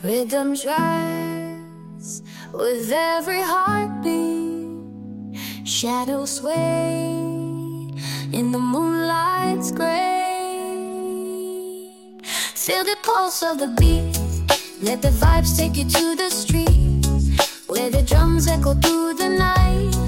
Rhythms rise with every heartbeat. Shadows sway in the moonlight's gray. Feel the pulse of the beat. Let the vibes take you to the street, where the drums echo through the night.